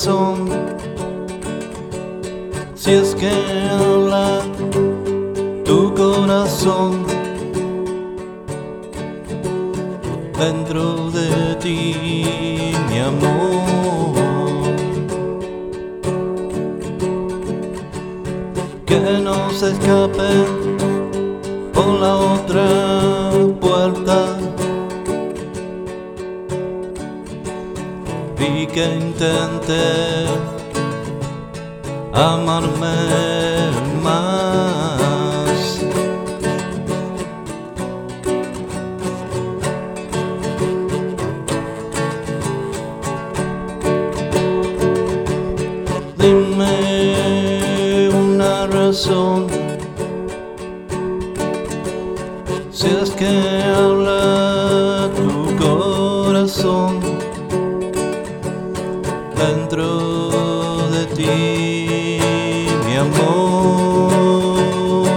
corazón, si es que habla tu corazón, dentro de ti, mi amor, que no se escape por la otra puerta y que intente amarme más. Dime una razón, si es que habla tu corazón, dentro de ti, mi amor.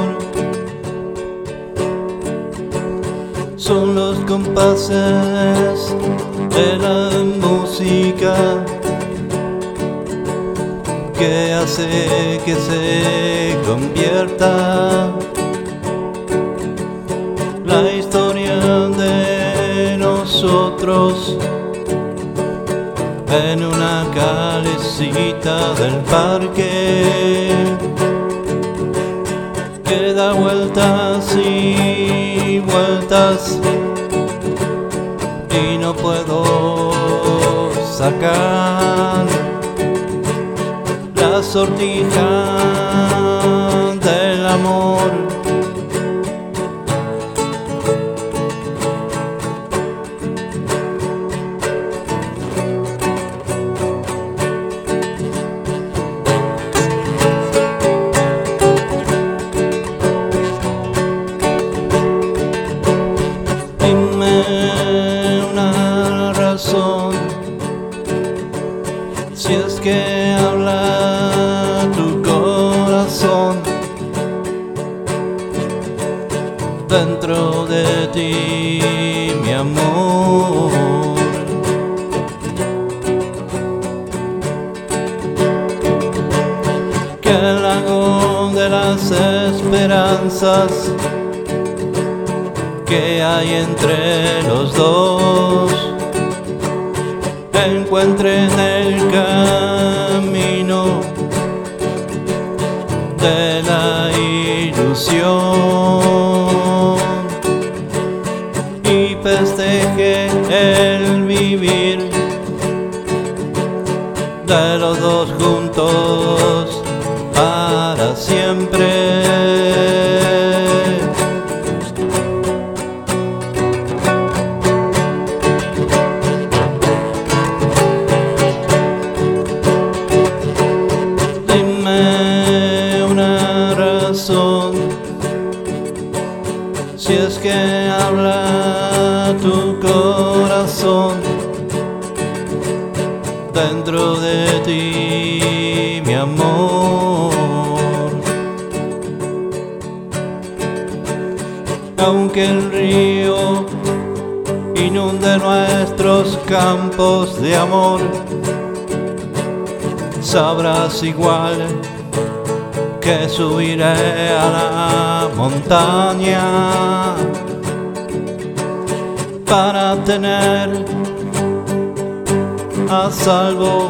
Son los compases de la música que hace que se convierta la historia de nosotros en una calecita del parque que da vueltas y vueltas y no puedo sacar la sortija del amor. Si es que habla tu corazón, dentro de ti, mi amor, que el lago de las esperanzas que hay entre los dos encuentren el camino de la ilusión y festeje el vivir de los dos juntos para siempre. Si es que habla tu corazón, dentro de ti, mi amor, aunque el río inunde nuestros campos de amor, sabrás igual que subiré a la montaña para tener a salvo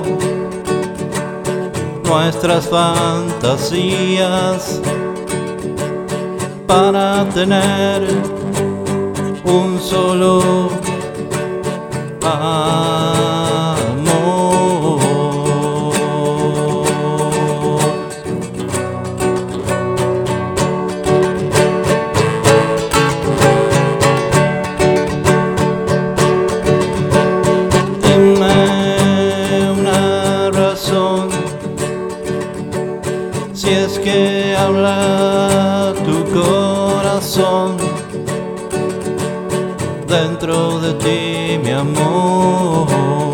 nuestras fantasías, para tener un solo amor. Si es que habla tu corazón, dentro de ti, mi amor,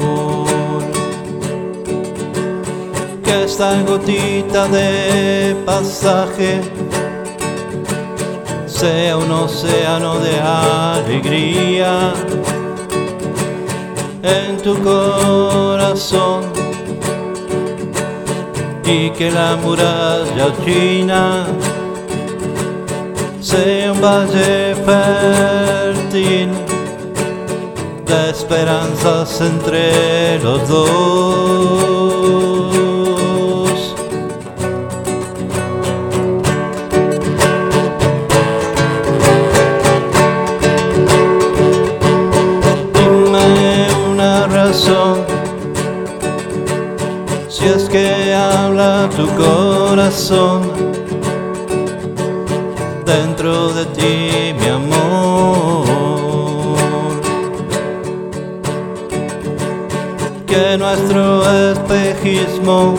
que esta gotita de pasaje sea un océano de alegría en tu corazón, y que la muralla china sea un valle fértil de esperanzas entre los dos. Dime una razón, si es que habla tu corazón dentro de ti, mi amor, que nuestro espejismo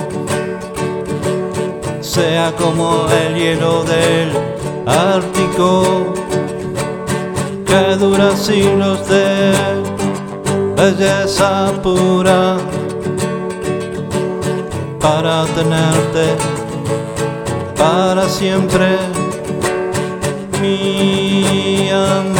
sea como el hielo del Ártico, que dura siglos de belleza pura, para tenerte para siempre, mi amor.